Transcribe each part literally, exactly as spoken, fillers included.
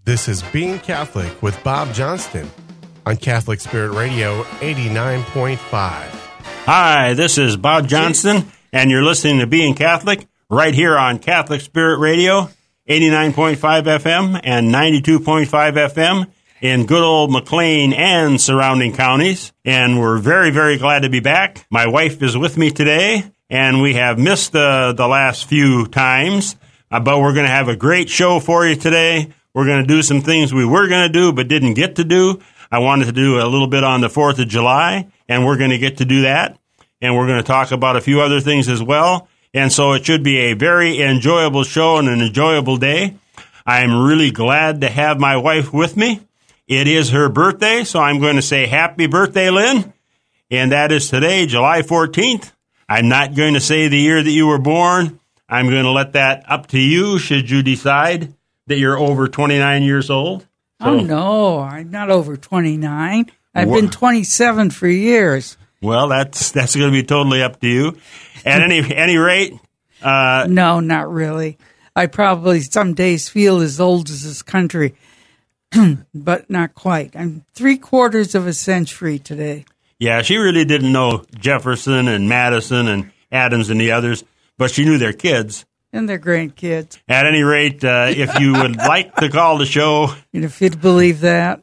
This is Being Catholic with Bob Johnston on Catholic Spirit Radio eighty-nine point five. Hi, this is Bob Johnston, and you're listening to Being Catholic right here on Catholic Spirit Radio eighty-nine point five F M and ninety-two point five F M in good old McLean and surrounding counties. And we're very, very glad to be back. My wife is with me today, and we have missed the, the last few times, uh, but we're going to have a great show for you today. We're going to do some things we were going to do but didn't get to do. I wanted to do a little bit on the fourth of July, and we're going to get to do that. And we're going to talk about a few other things as well. And so it should be a very enjoyable show and an enjoyable day. I'm really glad to have my wife with me. It is her birthday, so I'm going to say happy birthday, Lynn. And that is today, July fourteenth. I'm not going to say the year that you were born. I'm going to let that up to you should you decide that you're over twenty-nine years old. So, oh, no, I'm not over twenty-nine. I've wha- been twenty-seven for years. Well, that's that's going to be totally up to you. At any any rate. Uh, no, not really. I probably some days feel as old as this country, but not quite. I'm three quarters of a century today. Yeah, she really didn't know Jefferson and Madison and Adams and the others, but she knew their kids. And their grandkids. At any rate, uh, if you would like to call the show. And if you'd believe that.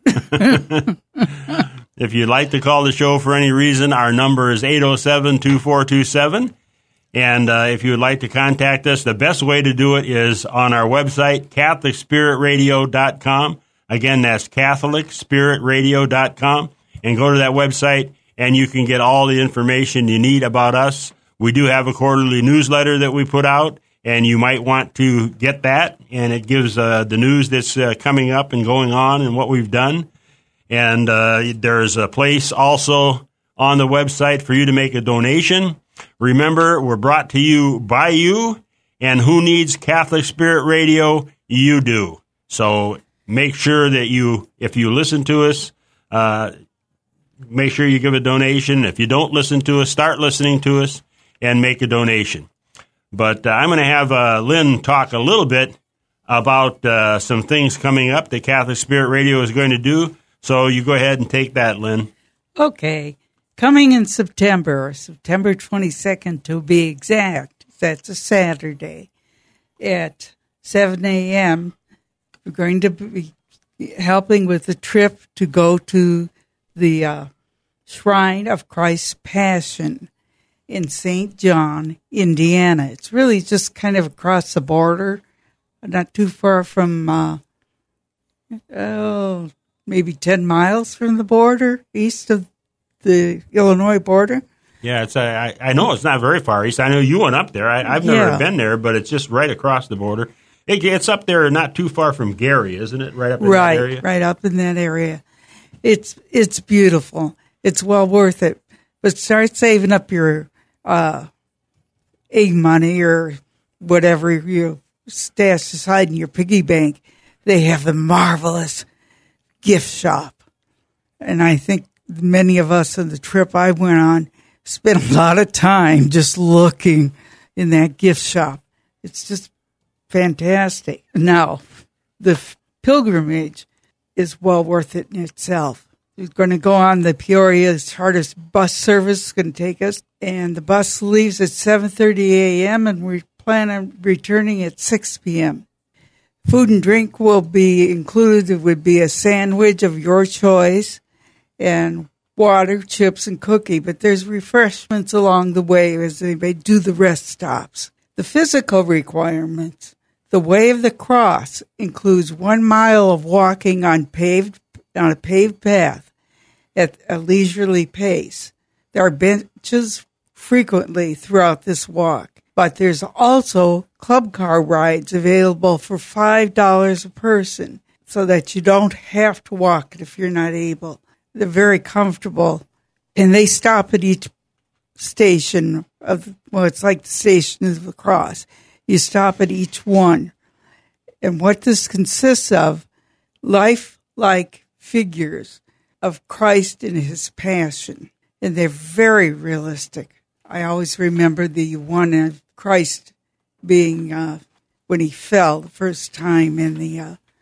If you'd like to call the show for any reason, our number is eight oh seven, two four two seven. And uh, if you would like to contact us, the best way to do it is on our website, Catholic Spirit Radio dot com. Again, that's Catholic Spirit Radio dot com. And go to that website, and you can get all the information you need about us. We do have a quarterly newsletter that we put out, and you might want to get that. And it gives uh, the news that's uh, coming up and going on and what we've done. And uh, there's a place also on the website for you to make a donation. Remember, we're brought to you by you, and who needs Catholic Spirit Radio? You do. So make sure that you, if you listen to us, uh, make sure you give a donation. If you don't listen to us, start listening to us and make a donation. But uh, I'm going to have uh, Lynn talk a little bit about uh, some things coming up that Catholic Spirit Radio is going to do. So you go ahead and take that, Lynn. Okay. Coming in September, September twenty-second to be exact, that's a Saturday, at seven a.m., we're going to be helping with the trip to go to the uh, Shrine of Christ's Passion in Saint John, Indiana. It's really just kind of across the border, not too far from, uh, oh, maybe ten miles from the border, east of the Illinois border. Yeah, it's. I, I know it's not very far east. I know you went up there. I, I've never Yeah. been there, but it's just right across the border. It, it's up there, not too far from Gary, isn't it? Right up in right, that area. Right up in that area. It's it's beautiful. It's well worth it. But start saving up your uh, egg money or whatever you stash aside in your piggy bank. They have a marvelous gift shop, and I think many of us on the trip I went on spent a lot of time just looking in that gift shop. It's just fantastic. Now, the f- pilgrimage is well worth it in itself. We're going to go on the Peoria Charters bus service. It's going to take us, and the bus leaves at seven thirty a.m., and we plan on returning at six p.m. Food and drink will be included. It would be a sandwich of your choice and water, chips, and cookie. But there's refreshments along the way as they do the rest stops. The physical requirements. The Way of the Cross includes one mile of walking on paved on a paved path at a leisurely pace. There are benches frequently throughout this walk, but there's also club car rides available for five dollars a person so that you don't have to walk it if you're not able. They're very comfortable, and they stop at each station of, well, it's like the Station of the Cross. You stop at each one. And what this consists of, lifelike figures of Christ in his passion. And they're very realistic. I always remember the one of Christ being, uh, when he fell the first time in the uh,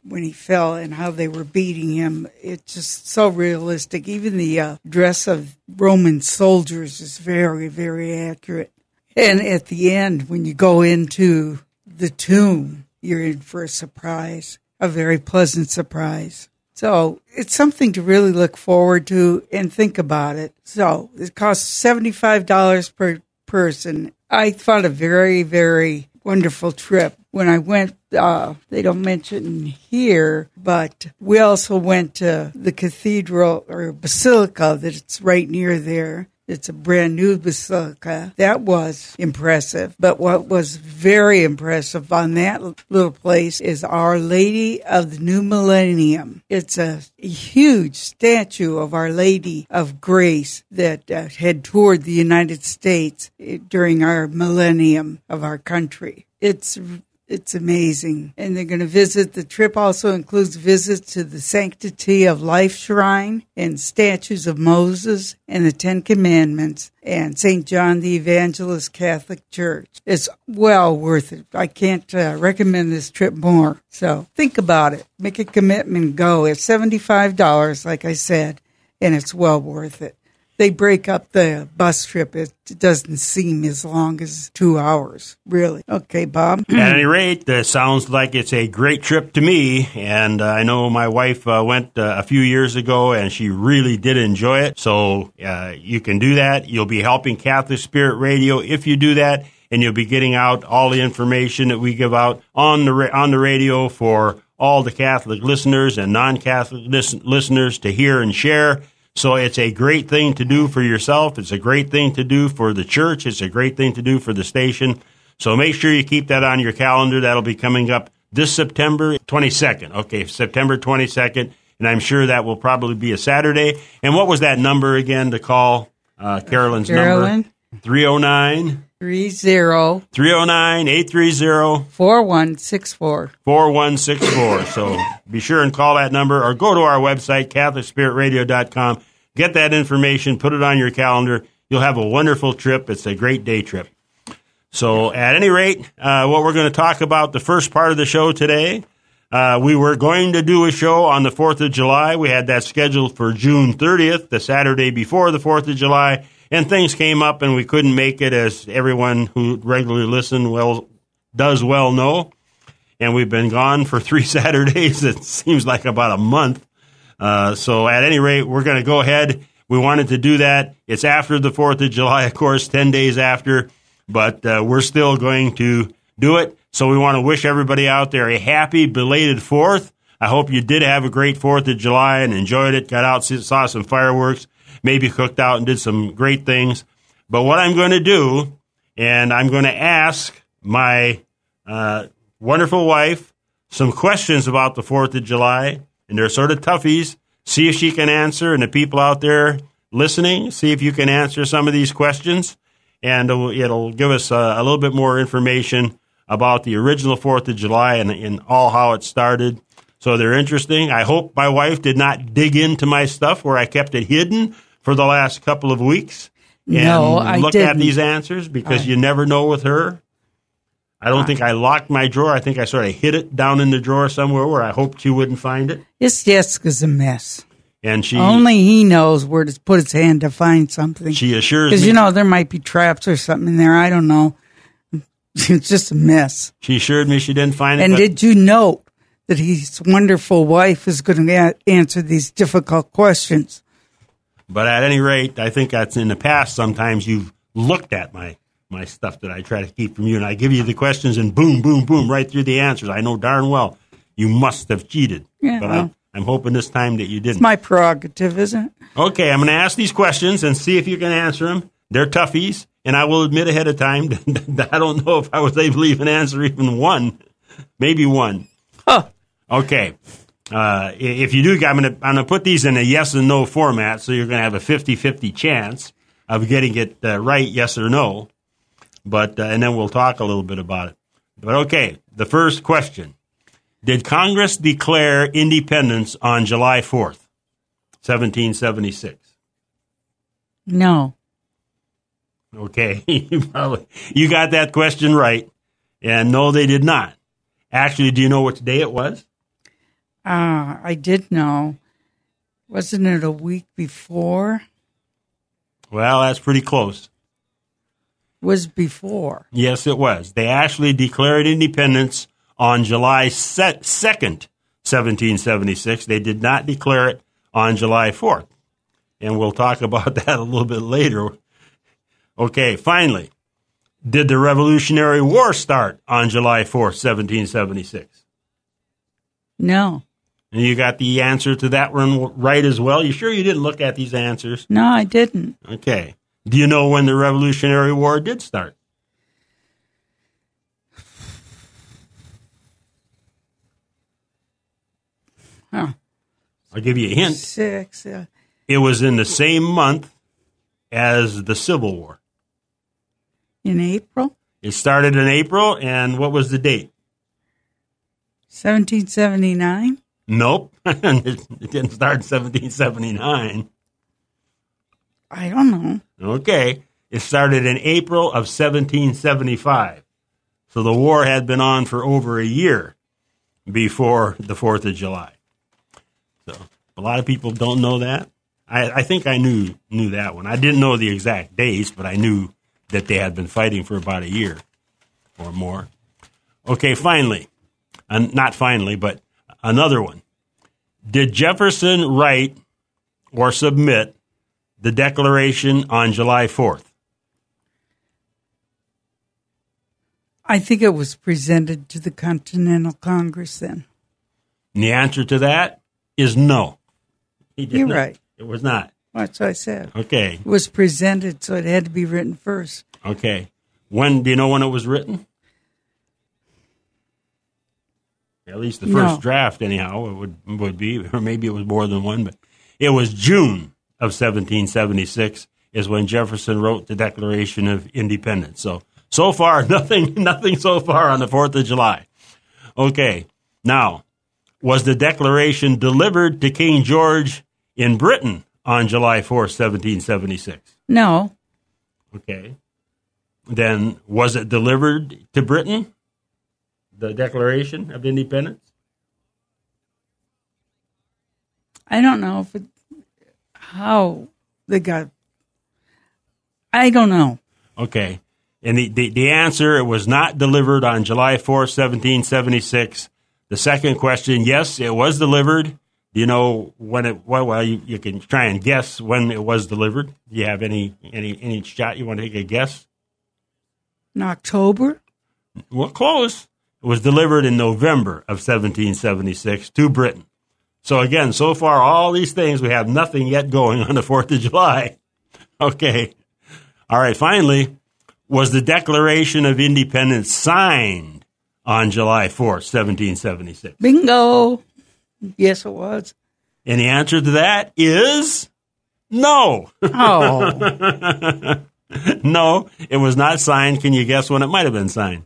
when he fell and how they were beating him. It's just so realistic. Even the uh, dress of Roman soldiers is very, very accurate. And at the end, when you go into the tomb, you're in for a surprise, a very pleasant surprise. So it's something to really look forward to and think about it. So it costs seventy-five dollars per person. I thought a very, very wonderful trip. When I went, uh, they don't mention here, but we also went to the cathedral or basilica that's right near there. It's a brand new basilica. That was impressive. But what was very impressive on that little place is Our Lady of the New Millennium. It's a huge statue of Our Lady of Grace that uh, had toured the United States during our millennium of our country. It's It's amazing. And they're going to visit. The trip also includes visits to the Sanctity of Life Shrine and statues of Moses and the Ten Commandments and Saint John the Evangelist Catholic Church. It's well worth it. I can't uh, recommend this trip more. So think about it. Make a commitment. Go. It's seventy-five dollars, like I said, and it's well worth it. They break up the bus trip. It doesn't seem as long as two hours, really. Okay, Bob? At any rate, that sounds like it's a great trip to me, and uh, I know my wife uh, went uh, a few years ago, and she really did enjoy it, so uh, you can do that. You'll be helping Catholic Spirit Radio if you do that, and you'll be getting out all the information that we give out on the ra- on the radio for all the Catholic listeners and non-Catholic lis- listeners to hear and share. So it's a great thing to do for yourself. It's a great thing to do for the church. It's a great thing to do for the station. So make sure you keep that on your calendar. That'll be coming up this September twenty-second. Okay, September twenty-second. And I'm sure that will probably be a Saturday. And what was that number again to call uh, Carolyn's Carolyn? number? three oh nine three oh three oh nine, eight three zero four one six four four one six four. So be sure and call that number or go to our website, Catholic Spirit Radio dot com. Get that information, put it on your calendar. You'll have a wonderful trip. It's a great day trip. So at any rate, uh, what we're going to talk about the first part of the show today, uh, we were going to do a show on the fourth of July. We had that scheduled for June thirtieth, the Saturday before the fourth of July. And things came up, and we couldn't make it, as everyone who regularly listens well does well know. And we've been gone for three Saturdays. It seems like about a month. Uh, so at any rate, we're going to go ahead. We wanted to do that. It's after the fourth of July, of course, ten days after. But uh, we're still going to do it. So we want to wish everybody out there a happy belated fourth. I hope you did have a great fourth of July and enjoyed it, got out, saw some fireworks, maybe cooked out and did some great things. But what I'm going to do, and I'm going to ask my uh, wonderful wife some questions about the fourth of July, and they're sort of toughies. See if she can answer, and the people out there listening, see if you can answer some of these questions, and it'll, it'll give us a, a little bit more information about the original fourth of July and, and all how it started. So they're interesting. I hope my wife did not dig into my stuff where I kept it hidden for the last couple of weeks and no, I look didn't. at these answers, because I, you never know with her. I don't I, think I locked my drawer. I think I sort of hid it down in the drawer somewhere where I hoped she wouldn't find it. This desk is a mess. And she Only he knows where to put his hand to find something. She assures me. Because, you know, there might be traps or something in there. I don't know. It's just a mess. She assured me she didn't find it. And did you note that his wonderful wife is going to a- answer these difficult questions? But at any rate, I think that's in the past. Sometimes you've looked at my, my stuff that I try to keep from you, and I give you the questions, and boom, boom, boom, right through the answers. I know darn well you must have cheated. Yeah, but well, I'm, I'm hoping this time that you didn't. It's my prerogative, isn't it? Okay, I'm going to ask these questions and see if you can answer them. They're toughies, and I will admit ahead of time that I don't know if I was able to even answer even one, maybe one. Huh. Okay. Uh, if you do, I'm going to I'm going to put these in a yes and no format, so you're going to have a fifty-fifty chance of getting it uh, right, yes or no. But uh, and then we'll talk a little bit about it. But okay, the first question: did Congress declare independence on July fourth, seventeen seventy-six? No. Okay, you probably you got that question right, and no, they did not. Actually, do you know which day it was? Ah, I did know. Wasn't it a week before? Well, that's pretty close. Was before. Yes, it was. They actually declared independence on July second, seventeen seventy-six. They did not declare it on July fourth. And we'll talk about that a little bit later. Okay, finally, did the Revolutionary War start on July fourth, seventeen seventy-six? No. And you got the answer to that one right as well? You sure you didn't look at these answers? No, I didn't. Okay. Do you know when the Revolutionary War did start? Huh. I'll give you a hint. Six. Uh, It was in the same month as the Civil War. in April? It started in April, and what was the date? seventeen seventy-nine? Nope. It didn't start in seventeen seventy-nine. I don't know. Okay. It started in April of seventeen seventy-five. So the war had been on for over a year before the fourth of July. So a lot of people don't know that. I, I think I knew knew that one. I didn't know the exact dates, but I knew that they had been fighting for about a year or more. Okay, finally. Uh, not finally, but another one. Did Jefferson write or submit the Declaration on July fourth? I think it was presented to the Continental Congress then. And the answer to that is no. He did You're not. right. It was not. That's what I said. Okay. It was presented, so it had to be written first. Okay. When do you know when it was written? At least the first No. draft, anyhow, it would would be, or maybe it was more than one, but it was June of seventeen seventy-six is when Jefferson wrote the Declaration of Independence. So so far, nothing nothing so far on the fourth of July. Okay. Now, was the Declaration delivered to King George in Britain on July fourth, seventeen seventy-six? No. Okay. Then was it delivered to Britain, the Declaration of Independence? I don't know if it, how they got. I don't know. Okay. And the, the, the answer, it was not delivered on July fourth, seventeen seventy-six. The second question, yes, it was delivered. Do you know when it, well, well you, you can try and guess when it was delivered. Do you have any, any, any shot you want to take a guess? In October? Well, close. It was delivered in November of seventeen seventy-six to Britain. So again, so far, all these things, we have nothing yet going on the fourth of July. Okay. All right, finally, was the Declaration of Independence signed on July fourth, seventeen seventy-six? Bingo. Yes, it was. And the answer to that is no. Oh. No, it was not signed. Can you guess when it might have been signed?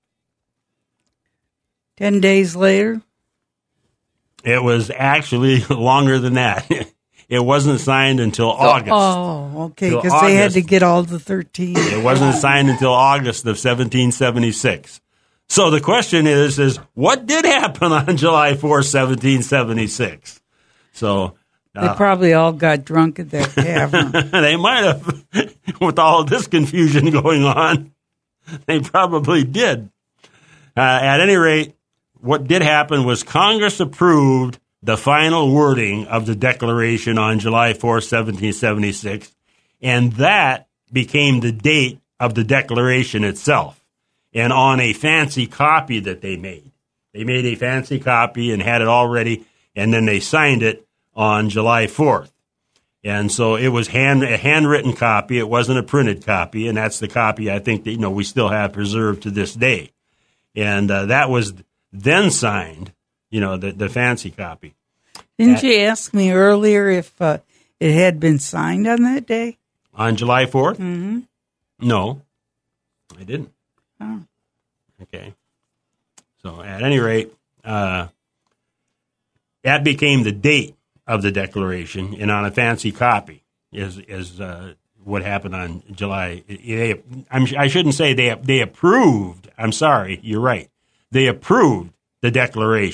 Ten days later? It was actually longer than that. It wasn't signed until August. Oh, okay, Till because they had August. to get all the thirteen. It wasn't signed until August of seventeen seventy-six. So the question is, is what did happen on July fourth, seventeen seventy-six? So They uh, probably all got drunk at that tavern. they might have, with all this confusion going on, they probably did. Uh, at any rate, what did happen was Congress approved the final wording of the Declaration on July fourth, seventeen seventy-six, and that became the date of the Declaration itself. And on a fancy copy that they made. They made a fancy copy and had it all ready, and then they signed it on July fourth. And so it was hand, a handwritten copy. It wasn't a printed copy, and that's the copy I think that, you know, we still have preserved to this day. And uh, that was then signed, you know, the, the fancy copy. Didn't At- you ask me earlier if uh, it had been signed on that day? On July fourth? Mm-hmm. No, I didn't. Oh. Okay. So at any rate, uh, that became the date of the Declaration, and on a fancy copy is is uh, what happened on July. They, I'm, I shouldn't say they they approved. I'm sorry, you're right. They approved the Declaration,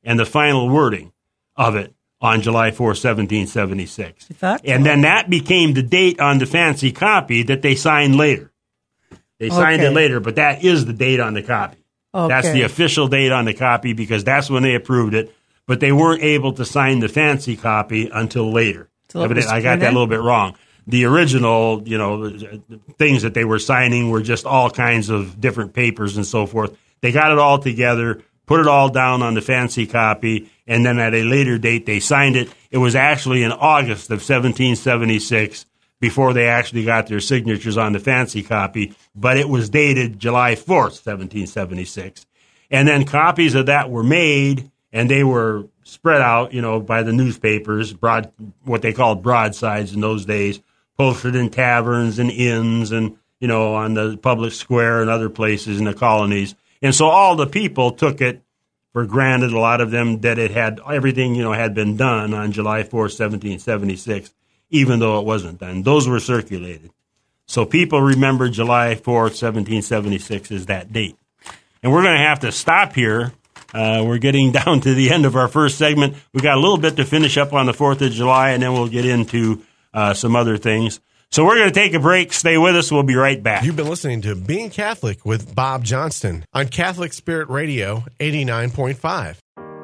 and the final wording of it on July fourth, seventeen seventy-six. And then that became the date on the fancy copy that they signed later. They signed okay. it later, but that is the date on the copy. Okay. That's the official date on the copy because that's when they approved it. But they weren't able to sign the fancy copy until later. Evidently, I got that a little bit wrong. The original, you know, things that they were signing were just all kinds of different papers and so forth. They got it all together, put it all down on the fancy copy, and then at a later date they signed it. It was actually in August of seventeen seventy-six before they actually got their signatures on the fancy copy, but it was dated July fourth, seventeen seventy-six. And then copies of that were made, and they were spread out, you know, by the newspapers, broad, what they called broadsides in those days, posted in taverns and inns and, you know, on the public square and other places in the colonies. And so all the people took it for granted, a lot of them, that it had everything, you know, had been done on July fourth, seventeen seventy-six, even though it wasn't done. Those were circulated. So people remember July fourth, seventeen seventy-six as that date. And we're going to have to stop here. Uh, we're getting down to the end of our first segment. We got a little bit to finish up on the fourth of July, and then we'll get into uh, some other things. So we're going to take a break. Stay with us. We'll be right back. You've been listening to Being Catholic with Bob Johnston on Catholic Spirit Radio eighty-nine point five.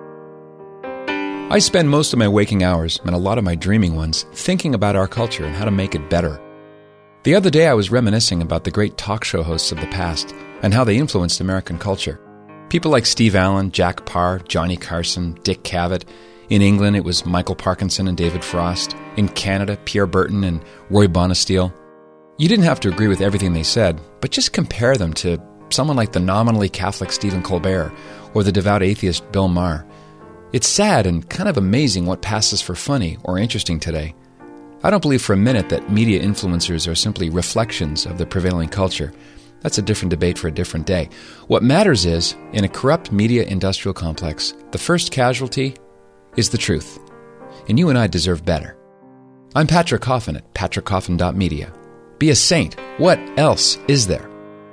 I spend most of my waking hours, and a lot of my dreaming ones, thinking about our culture and how to make it better. The other day I was reminiscing about the great talk show hosts of the past and how they influenced American culture. People like Steve Allen, Jack Parr, Johnny Carson, Dick Cavett. In England, it was Michael Parkinson and David Frost. In Canada, Pierre Burton and Roy Bonesteel. You didn't have to agree with everything they said, but just compare them to someone like the nominally Catholic Stephen Colbert or the devout atheist Bill Maher. It's sad and kind of amazing what passes for funny or interesting today. I don't believe for a minute that media influencers are simply reflections of the prevailing culture. That's a different debate for a different day. What matters is, in a corrupt media industrial complex, the first casualty is the truth. And you and I deserve better. I'm Patrick Coffin at patrick coffin dot media. Be a saint. What else is there?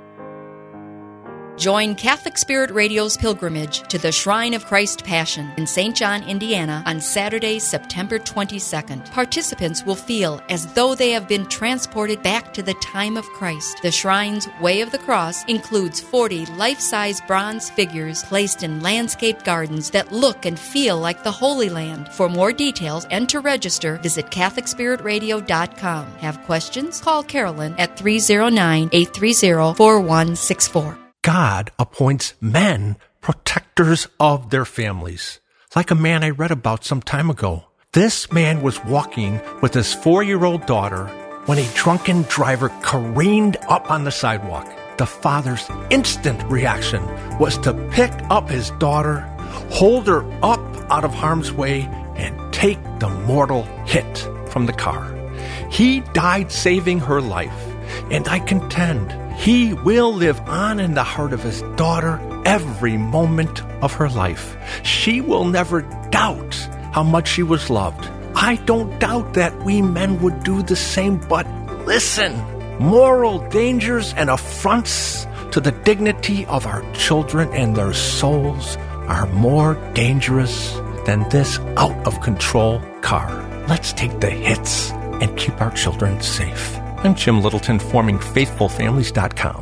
Join Catholic Spirit Radio's pilgrimage to the Shrine of Christ Passion in Saint John, Indiana on Saturday, September twenty-second. Participants will feel as though they have been transported back to the time of Christ. The shrine's Way of the Cross includes forty life-size bronze figures placed in landscaped gardens that look and feel like the Holy Land. For more details and to register, visit catholic spirit radio dot com. Have questions? Call Carolyn at three oh nine, eight three oh, four one six four. God appoints men protectors of their families, like a man I read about some time ago. This man was walking with his four-year-old daughter when a drunken driver careened up on the sidewalk. The father's instant reaction was to pick up his daughter, hold her up out of harm's way, and take the mortal hit from the car. He died saving her life, and I contend he will live on in the heart of his daughter every moment of her life. She will never doubt how much she was loved. I don't doubt that we men would do the same, but listen, moral dangers and affronts to the dignity of our children and their souls are more dangerous than this out-of-control car. Let's take the hits and keep our children safe. I'm Jim Littleton, forming faithful families dot com.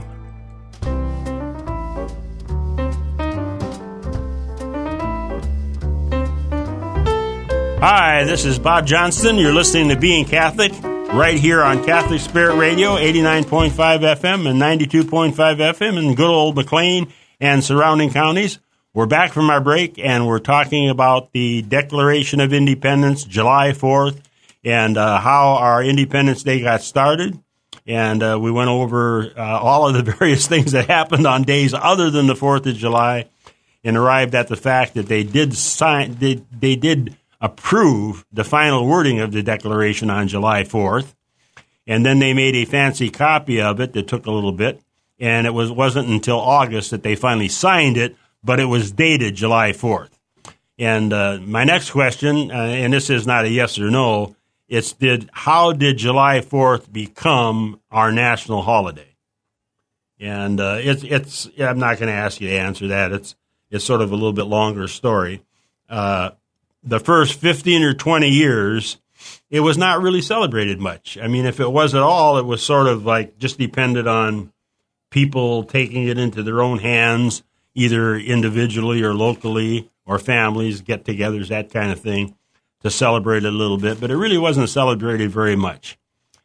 Hi, this is Bob Johnston. You're listening to Being Catholic right here on Catholic Spirit Radio, eighty-nine point five F M and ninety-two point five F M in good old McLean and surrounding counties. We're back from our break, and we're talking about the Declaration of Independence, July fourth, and uh, how our Independence Day got started. And uh, we went over uh, all of the various things that happened on days other than the fourth of July and arrived at the fact that they did sign, they, they did approve the final wording of the Declaration on July fourth. And then they made a fancy copy of it that took a little bit. And it was, wasn't until August that they finally signed it, but it was dated July fourth. And uh, my next question, uh, and this is not a yes or no, it's did how did July fourth become our national holiday? And uh, it's it's I'm not going to ask you to answer that. It's it's sort of a little bit longer story. uh, the first fifteen or twenty years, it was not really celebrated much. I mean, if it was at all, it was sort of like just depended on people taking it into their own hands, either individually or locally, or families, get-togethers, that kind of thing, to celebrate it a little bit. But it really wasn't celebrated very much.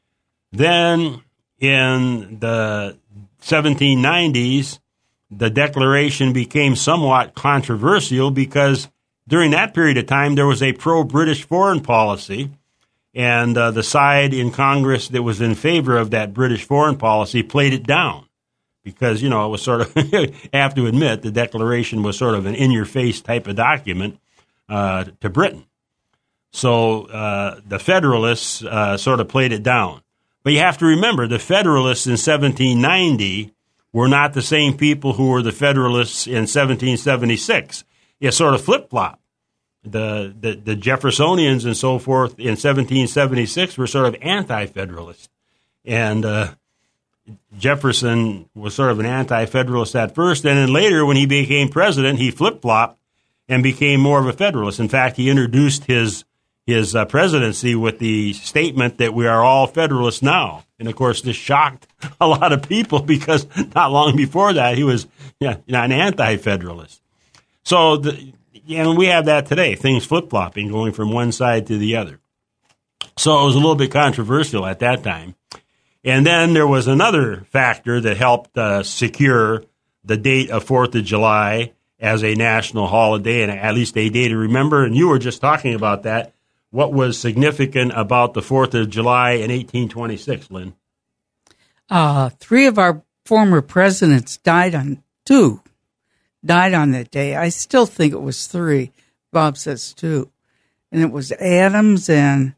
Then in the seventeen nineties, the Declaration became somewhat controversial because during that period of time, there was a pro-British foreign policy, and uh, the side in Congress that was in favor of that British foreign policy played it down because, you know, it was sort of, I have to admit, the Declaration was sort of an in-your-face type of document uh, to Britain. So uh, the Federalists uh, sort of played it down. But you have to remember, the Federalists in seventeen ninety were not the same people who were the Federalists in seventeen seventy-six. It sort of flip-flopped. The, the the Jeffersonians and so forth in seventeen seventy-six were sort of anti-Federalist. And uh, Jefferson was sort of an anti-Federalist at first, and then later when he became president, he flip-flopped and became more of a Federalist. In fact, he introduced his his uh, presidency with the statement that we are all Federalists now. And, of course, this shocked a lot of people because not long before that, he was yeah, an anti-Federalist. So, the, and we have that today, things flip-flopping, going from one side to the other. So it was a little bit controversial at that time. And then there was another factor that helped uh, secure the date of fourth of July as a national holiday, and at least a day to remember. And you were just talking about that. What was significant about the fourth of July in eighteen twenty-six, Lynn? Uh, three of our former presidents died on, two died on that day. I still think it was three. Bob says two. And it was Adams and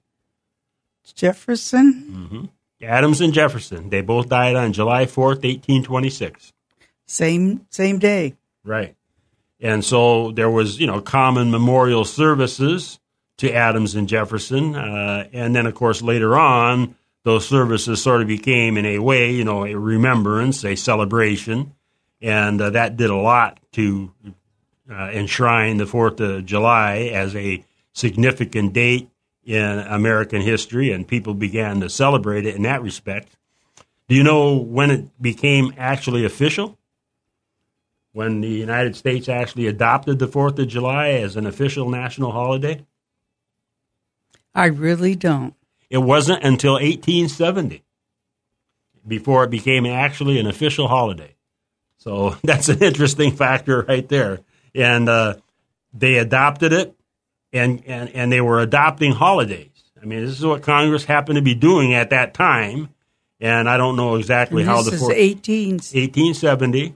Jefferson. Mm-hmm. Adams and Jefferson. They both died on July fourth, eighteen twenty-six. Same same day. Right. And so there was, you know, common memorial services to Adams and Jefferson. Uh, and then, of course, later on, those services sort of became, in a way, you know, a remembrance, a celebration. And uh, that did a lot to uh, enshrine the fourth of July as a significant date in American history, and people began to celebrate it in that respect. Do you know when it became actually official? When the United States actually adopted the fourth of July as an official national holiday? I really don't. It wasn't until eighteen seventy before it became actually an official holiday. So that's an interesting factor right there. And uh, they adopted it, and, and, and they were adopting holidays. I mean, this is what Congress happened to be doing at that time, and I don't know exactly and how this the... is four- eighteen eighteen seventy,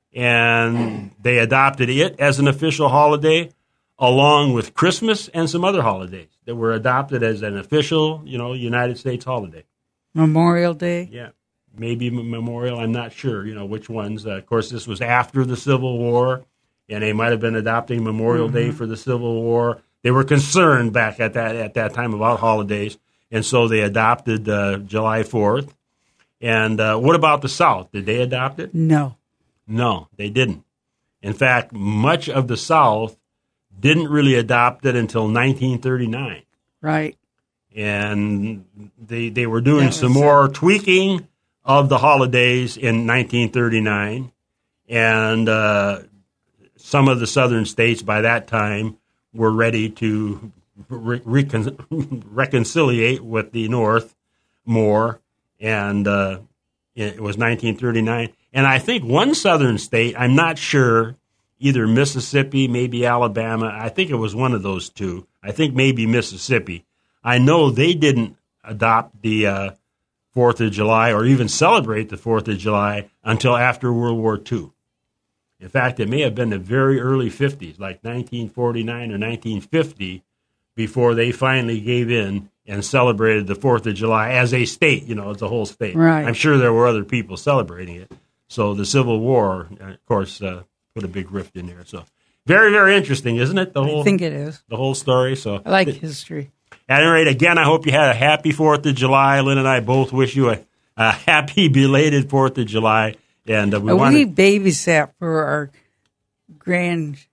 and they adopted it as an official holiday, along with Christmas and some other holidays that were adopted as an official, you know, United States holiday. Memorial Day. Yeah, maybe Memorial. I'm not sure, you know, which ones. Uh, of course, this was after the Civil War, and they might have been adopting Memorial mm-hmm. Day for the Civil War. They were concerned back at that at that time about holidays, and so they adopted uh, July fourth. And uh, what about the South? Did they adopt it? No. No, they didn't. In fact, much of the South didn't really adopt it until nineteen thirty-nine. Right. And they they were doing That some more it. tweaking of the holidays in nineteen thirty-nine. And uh, some of the southern states by that time were ready to re- recon- reconciliate with the North more. And uh, it was nineteen thirty-nine. And I think one southern state, I'm not sure, either Mississippi, maybe Alabama. I think it was one of those two. I think maybe Mississippi. I know they didn't adopt the uh, fourth of July or even celebrate the fourth of July until after World War Two. In fact, it may have been the very early fifties, like nineteen forty-nine or nineteen fifty, before they finally gave in and celebrated the fourth of July as a state, you know, as a whole state. Right. I'm sure there were other people celebrating it. So the Civil War, of course, uh, put a big rift in there. So very, very interesting, isn't it? The whole I think it is. The whole story. So I like th- history. At any rate, again, I hope you had a happy fourth of July. Lynn and I both wish you a, a happy belated fourth of July. And uh, we uh, want we babysat for our grand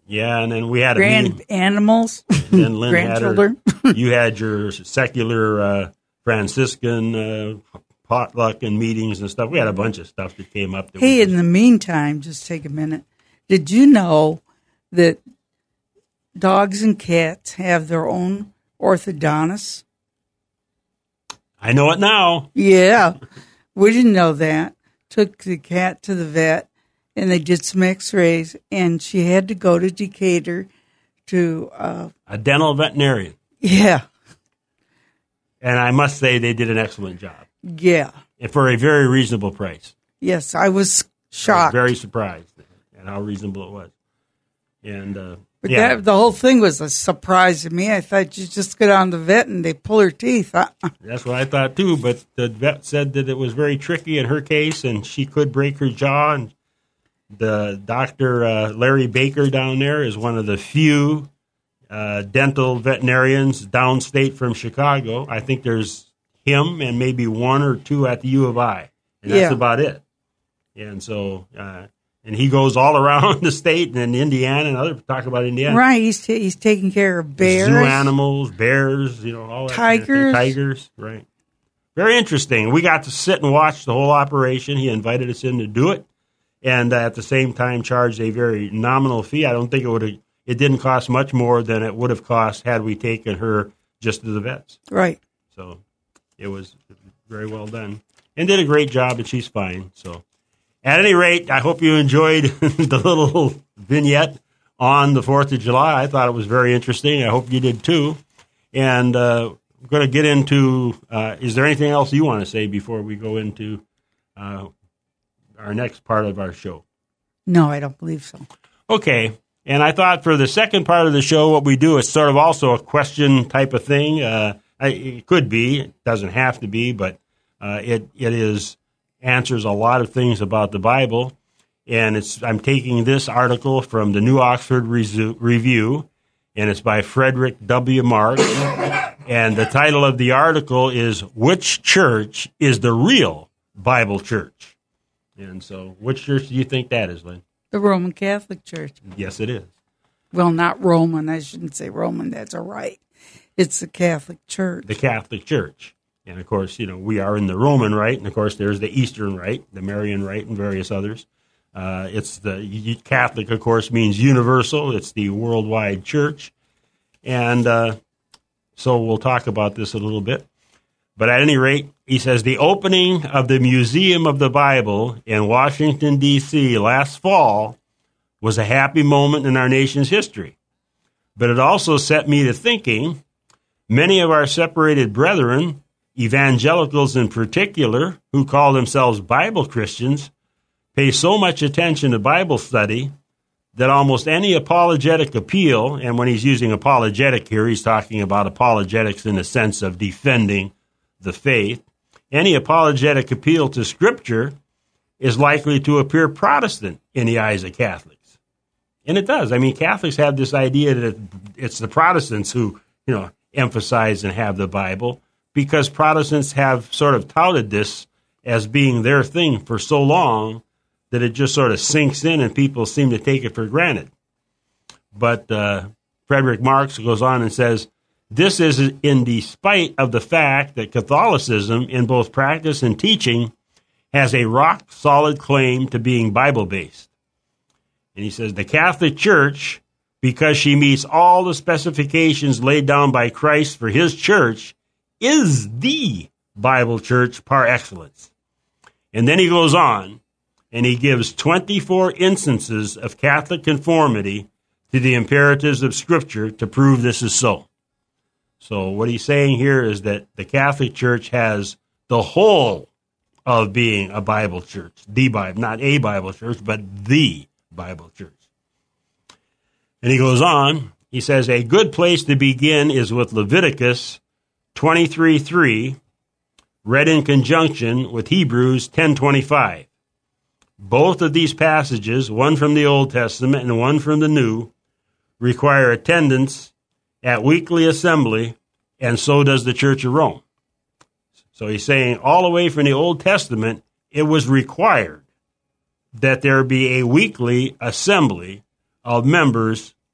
Yeah, and then we had a grand meeting. animals, And then Lynn had her, grandchildren. you had your secular uh, Franciscan uh, potluck and meetings and stuff. We had a bunch of stuff that came up. That Hey, we in the meantime, just take a minute. Did you know that dogs and cats have their own orthodontists? I know it now. Yeah, we didn't know that. Took the cat to the vet, and they did some x-rays, and she had to go to Decatur to, uh, A dental veterinarian. yeah, And I must say they did an excellent job. yeah. And for a very reasonable price. Yes, I was I was shocked. very surprised at how reasonable it was. And uh, But yeah, that, the whole thing was a surprise to me. I thought you just go down to the vet and they pull her teeth. Uh, that's what I thought too. But the vet said that it was very tricky in her case, and she could break her jaw. And the doctor uh, Larry Baker down there is one of the few uh, dental veterinarians downstate from Chicago. I think there's him and maybe one or two at the U of I, and that's Yeah. about it. And so, uh, and he goes all around the state and in Indiana and other talk about Indiana. right, he's ta he's taking care of bears. Zoo animals, bears, you know, all that. kind of thing. Tigers. Tigers, right. Very interesting. We got to sit and watch the whole operation. He invited us in to do it, and uh, at the same time charged a very nominal fee. I don't think it would have, it didn't cost much more than it would have cost had we taken her just to the vets. Right. So it was very well done and did a great job, and she's fine. So at any rate, I hope you enjoyed the little vignette on the fourth of July. I thought it was very interesting. I hope you did too. And uh, I'm going to get into, uh, is there anything else you want to say before we go into uh, our next part of our show? No, I don't believe so. Okay. And I thought for the second part of the show, what we do is sort of also a question type of thing. Uh, I, it could be, it doesn't have to be, but uh, it it is answers a lot of things about the Bible. And it's I'm taking this article from the New Oxford Resu- Review, and it's by Frederick W. Marks. And the title of the article is, "Which Church is the Real Bible Church?" And so, which church do you think that is, Lynn? The Roman Catholic Church. Yes, it is. Well, not Roman. I shouldn't say Roman. That's all right. It's the Catholic Church. The Catholic Church. And, of course, you know, we are in the Roman Rite, and, of course, there's the Eastern Rite, the Marian Rite, and various others. Uh, it's the Catholic, of course, means universal. It's the worldwide church. And uh, so we'll talk about this a little bit. But at any rate, he says, the opening of the Museum of the Bible in Washington, D C last fall was a happy moment in our nation's history. But it also set me to thinking, many of our separated brethren, evangelicals in particular, who call themselves Bible Christians, pay so much attention to Bible study that almost any apologetic appeal, and when he's using apologetic here, he's talking about apologetics in the sense of defending the faith, any apologetic appeal to Scripture is likely to appear Protestant in the eyes of Catholics. And it does. I mean, Catholics have this idea that it's the Protestants who, you know, emphasize and have the Bible, because Protestants have sort of touted this as being their thing for so long that it just sort of sinks in and people seem to take it for granted. But uh, Frederick Marks goes on and says, this is in despite of the fact that Catholicism, in both practice and teaching, has a rock-solid claim to being Bible-based. And he says, the Catholic Church, because she meets all the specifications laid down by Christ for his church, is the Bible church par excellence. And then he goes on, and he gives twenty-four instances of Catholic conformity to the imperatives of Scripture to prove this is so. So what he's saying here is that the Catholic Church has the whole of being a Bible church, the Bible, not a Bible church, but the Bible church. And he goes on, he says, a good place to begin is with Leviticus twenty-three three, read in conjunction with Hebrews ten twenty-five. Both of these passages, one from the Old Testament and one from the New, require attendance at weekly assembly, and so does the Church of Rome. So he's saying all the way from the Old Testament, it was required that there be a weekly assembly of members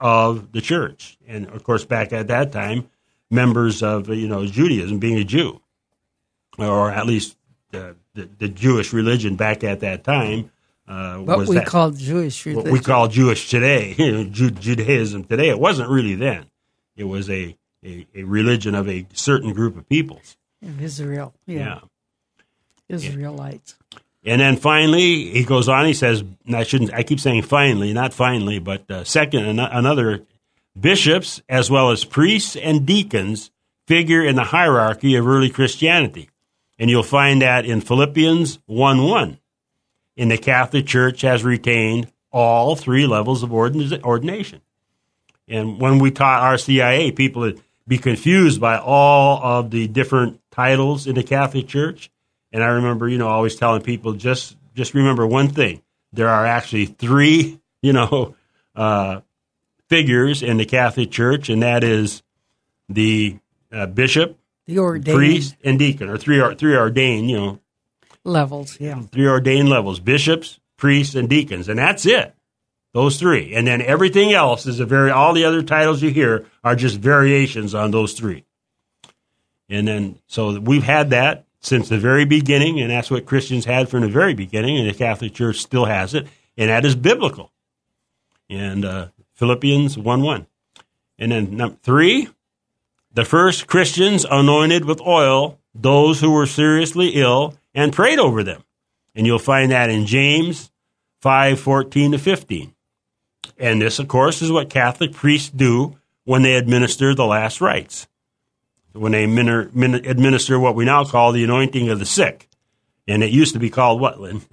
of the church. And, of course, back at that time, members of, you know, Judaism, being a Jew, or at least the, the, the Jewish religion back at that time. Uh, what was we that, call Jewish religion. What we call Jewish today, Judaism today. It wasn't really then. It was a, a, a religion of a certain group of peoples. Of Israel, yeah. yeah. Israelites. And then finally, he goes on, he says, and I shouldn't, I keep saying finally, not finally, but uh, second, an- another, bishops as well as priests and deacons figure in the hierarchy of early Christianity. And you'll find that in Philippians one one. In the Catholic Church has retained all three levels of ordin- ordination. And when we taught R C I A, people would be confused by all of the different titles in the Catholic Church. And I remember, you know, always telling people, just just remember one thing. There are actually three, you know, uh, figures in the Catholic Church, and that is the uh, bishop, the ordained priest, and deacon, or three, three ordained, you know. Levels, yeah. Three ordained levels, bishops, priests, and deacons, and that's it. Those three. And then everything else is a very, all the other titles you hear are just variations on those three. And then, so we've had that since the very beginning, and that's what Christians had from the very beginning, and the Catholic Church still has it, and that is biblical. And uh, Philippians one one. And then number three, the first Christians anointed with oil those who were seriously ill and prayed over them. And you'll find that in James five fourteen to fifteen. And this, of course, is what Catholic priests do when they administer the last rites, when they administer what we now call the anointing of the sick. And it used to be called what, Lynn?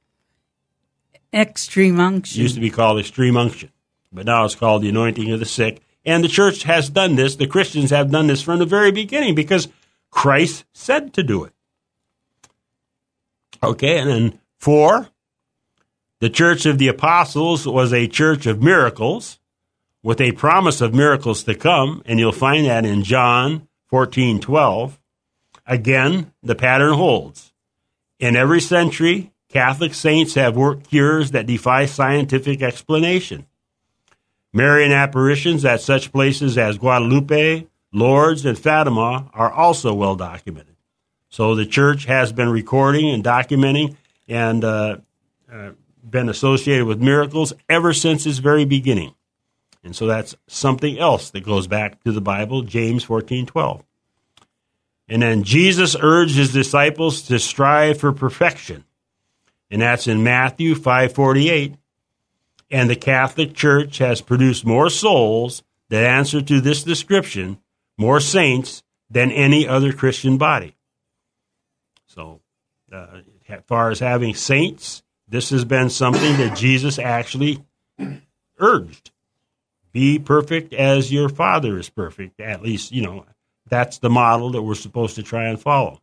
Extreme unction. It used to be called extreme unction. But now it's called the anointing of the sick. And the church has done this. The Christians have done this from the very beginning because Christ said to do it. Okay, and then four, the Church of the Apostles was a church of miracles with a promise of miracles to come, and you'll find that in John fourteen twelve. Again, the pattern holds. In every century, Catholic saints have worked cures that defy scientific explanation. Marian apparitions at such places as Guadalupe, Lourdes, and Fatima are also well documented. So the church has been recording and documenting and uh, uh, been associated with miracles ever since its very beginning. And so that's something else that goes back to the Bible, James fourteen twelve. And then Jesus urged his disciples to strive for perfection. And that's in Matthew five forty-eight. And the Catholic Church has produced more souls that answer to this description, more saints, than any other Christian body. So, uh, as far as having saints, this has been something that Jesus actually urged. Be perfect as your Father is perfect. At least, you know, that's the model that we're supposed to try and follow.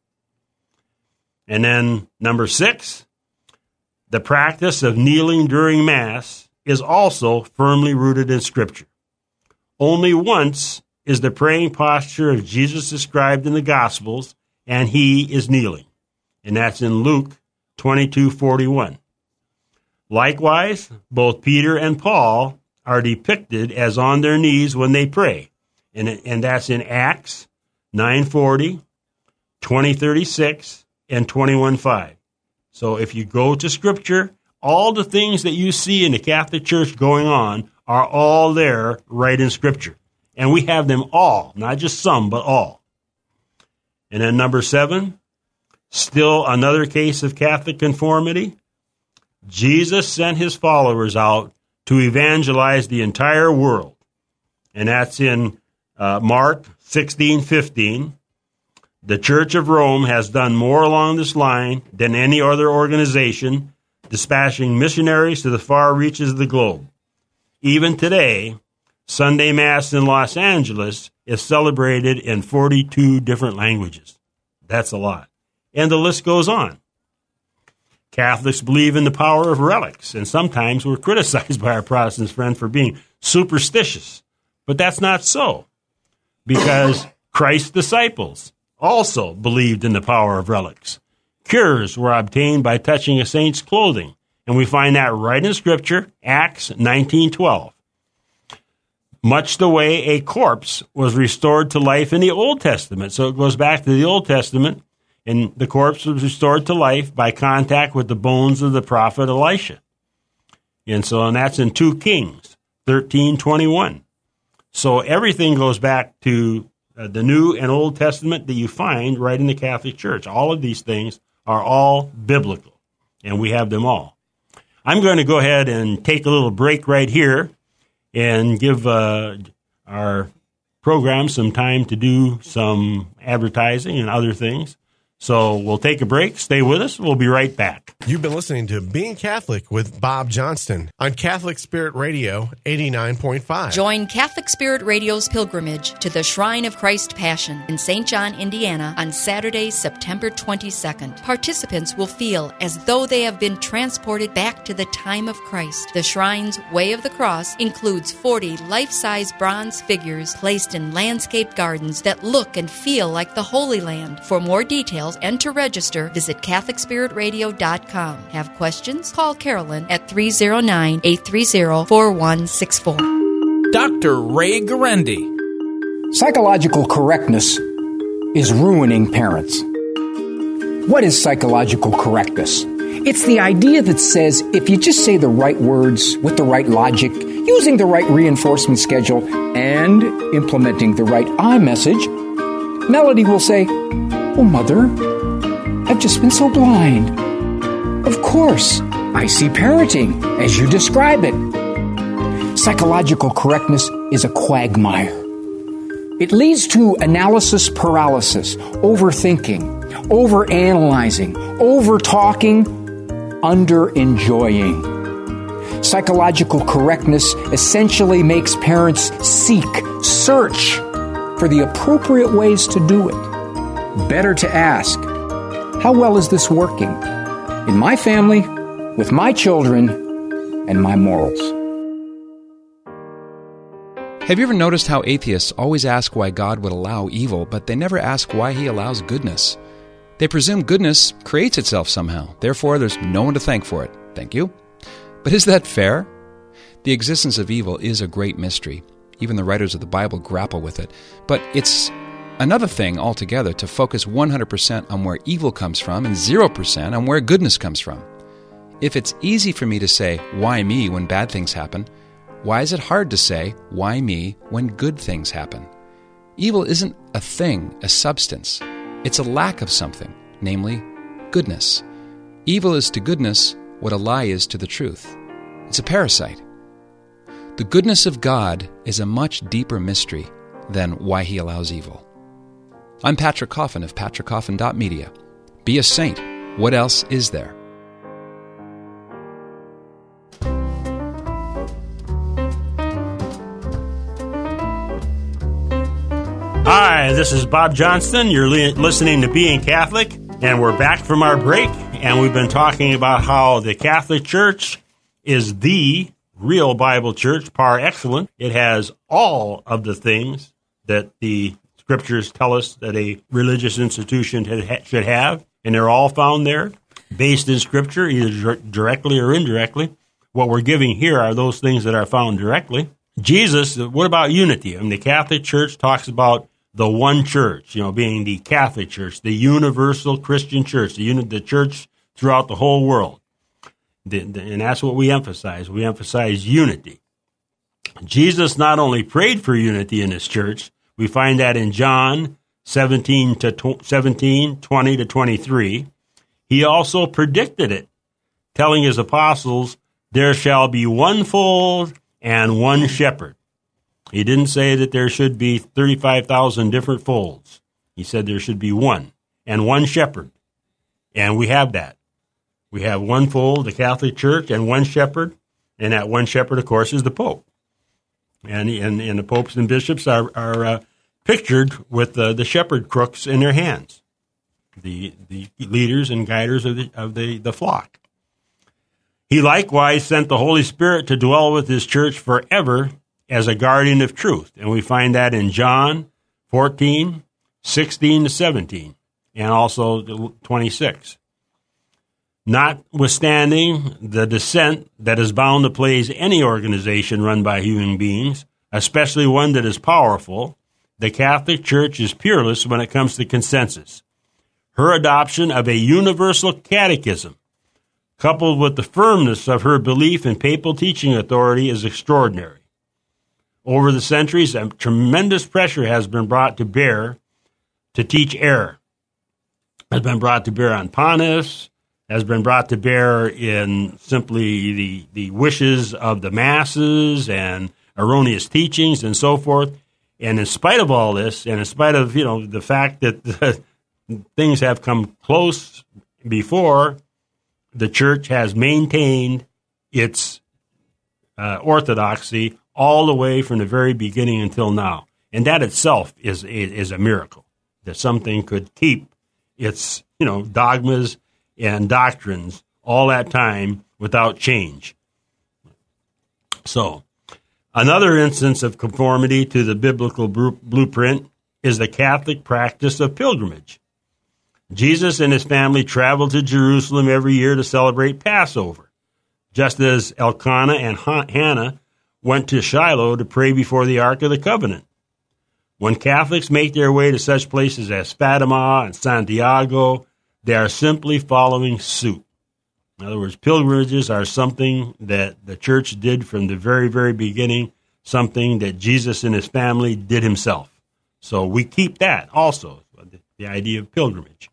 And then number six, the practice of kneeling during Mass is also firmly rooted in Scripture. Only once is the praying posture of Jesus described in the Gospels, and he is kneeling. And that's in Luke twenty-two forty-one. Likewise, both Peter and Paul are depicted as on their knees when they pray. And, and that's in Acts nine forty, twenty thirty-six, and twenty-one five. So if you go to Scripture, all the things that you see in the Catholic Church going on are all there right in Scripture. And we have them all, not just some, but all. And then number seven, still another case of Catholic conformity. Jesus sent his followers out to evangelize the entire world. And that's in uh, Mark sixteen fifteen. The Church of Rome has done more along this line than any other organization, dispatching missionaries to the far reaches of the globe. Even today, Sunday Mass in Los Angeles is celebrated in forty-two different languages. That's a lot. And the list goes on. Catholics believe in the power of relics, and sometimes we're criticized by our Protestant friends for being superstitious. But that's not so, because Christ's disciples also believed in the power of relics. Cures were obtained by touching a saint's clothing, and we find that right in Scripture, Acts nineteen twelve. much the way a corpse was restored to life in the Old Testament. So it goes back to the Old Testament, and the corpse was restored to life by contact with the bones of the prophet Elisha. And so, and that's in Second Kings thirteen twenty-one. So everything goes back to uh, the New and Old Testament that you find right in the Catholic Church. All of these things are all biblical, and we have them all. I'm going to go ahead and take a little break right here and give uh, our program some time to do some advertising and other things. So we'll take a break. Stay with us. We'll be right back. You've been listening to Being Catholic with Bob Johnston on Catholic Spirit Radio eighty-nine point five. Join Catholic Spirit Radio's pilgrimage to the Shrine of Christ Passion in Saint John, Indiana on Saturday, September twenty-second. Participants will feel as though they have been transported back to the time of Christ. The shrine's Way of the Cross includes forty life-size bronze figures placed in landscaped gardens that look and feel like the Holy Land. For more details and to register, visit Catholic Spirit Radio dot com. Have questions? Call Carolyn at three oh nine, eight three oh, four one six four. Doctor Ray Guarendi. Psychological correctness is ruining parents. What is psychological correctness? It's the idea that says if you just say the right words with the right logic, using the right reinforcement schedule, and implementing the right I message, Melody will say, "Oh, Mother, I've just been so blind. Of course, I see parenting as you describe it." Psychological correctness is a quagmire. It leads to analysis paralysis, overthinking, overanalyzing, over-talking, under-enjoying. Psychological correctness essentially makes parents seek, search for the appropriate ways to do it. Better to ask, how well is this working in my family, with my children, and my morals? Have you ever noticed how atheists always ask why God would allow evil, but they never ask why he allows goodness? They presume goodness creates itself somehow. Therefore, there's no one to thank for it. Thank you. But is that fair? The existence of evil is a great mystery. Even the writers of the Bible grapple with it. But it's another thing altogether to focus one hundred percent on where evil comes from and zero percent on where goodness comes from. If it's easy for me to say, why me, when bad things happen, why is it hard to say, why me, when good things happen? Evil isn't a thing, a substance. It's a lack of something, namely, goodness. Evil is to goodness what a lie is to the truth. It's a parasite. The goodness of God is a much deeper mystery than why he allows evil. I'm Patrick Coffin of patrick coffin dot media. Be a saint. What else is there? Hi, this is Bob Johnston. You're li- listening to Being Catholic, and we're back from our break, and we've been talking about how the Catholic Church is the real Bible church par excellence. It has all of the things that the Scriptures tell us that a religious institution should have, and they're all found there, based in Scripture, either directly or indirectly. What we're giving here are those things that are found directly. Jesus, what about unity? I mean, the Catholic Church talks about the one church, you know, being the Catholic Church, the universal Christian church, the, uni- the church throughout the whole world. The, the, and that's what we emphasize. We emphasize unity. Jesus not only prayed for unity in his church, we find that in John seventeen, to tw- seventeen, twenty to twenty-three. He also predicted it, telling his apostles, there shall be one fold and one shepherd. He didn't say that there should be thirty-five thousand different folds. He said there should be one and one shepherd. And we have that. We have one fold, the Catholic Church, and one shepherd. And that one shepherd, of course, is the Pope. And and, and the popes and bishops are, are uh, pictured with uh, the shepherd crooks in their hands, the the leaders and guiders of the of the, the flock. He likewise sent the Holy Spirit to dwell with his church forever as a guardian of truth. And we find that in John fourteen, sixteen to seventeen, and also twenty-six. Notwithstanding the dissent that is bound to plague any organization run by human beings, especially one that is powerful, the Catholic Church is peerless when it comes to consensus. Her adoption of a universal catechism, coupled with the firmness of her belief in papal teaching authority, is extraordinary. Over the centuries, a tremendous pressure has been brought to bear to teach error. Has been brought to bear on pontiffs, has been brought to bear in simply the, the wishes of the masses and erroneous teachings and so forth. And in spite of all this, and in spite of, you know, the fact that things have come close before, the church has maintained its uh, orthodoxy all the way from the very beginning until now. And that itself is, is a miracle, that something could keep its, you know, dogmas and doctrines all that time without change. So, another instance of conformity to the biblical blueprint is the Catholic practice of pilgrimage. Jesus and his family traveled to Jerusalem every year to celebrate Passover, just as Elkanah and Hannah went to Shiloh to pray before the Ark of the Covenant. When Catholics make their way to such places as Fatima and Santiago, they are simply following suit. In other words, pilgrimages are something that the church did from the very, very beginning, something that Jesus and his family did himself. So we keep that also, the idea of pilgrimage.